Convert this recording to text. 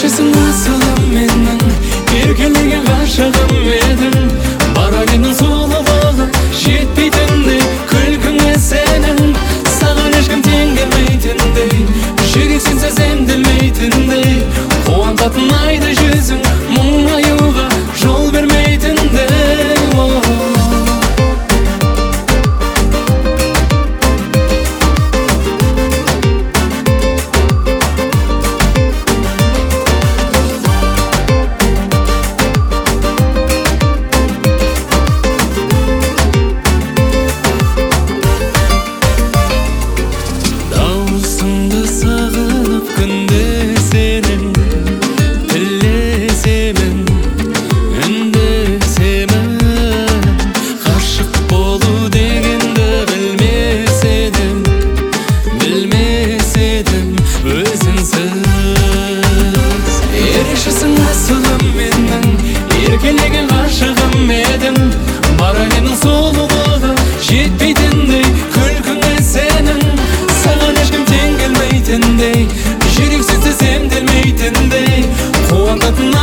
Erişesin asılım menin, erkelige aşığım edin. Baragının sulu bolu, jetpeytindi, külküne senin. Sağın eşkim tengelmeytindi, жүрексінсіз емделмейтіндей. Қуантатын айды жүзің, мұңаюға жол бермейтіндей. Дауысыңды сағынып күнде сенің, тілесемін, үндесемін. Ғашық болу дегенді білмес едім өзіңсіз. Ерекшесің асылым менің, еркелеген ғашығым едім. Барагының сұлулығы жетпейтіндей, күлкіңе сенің. Саған ешкім тең келмейтіндей, жүрексінсіз емделмейтіндей. Қуантатын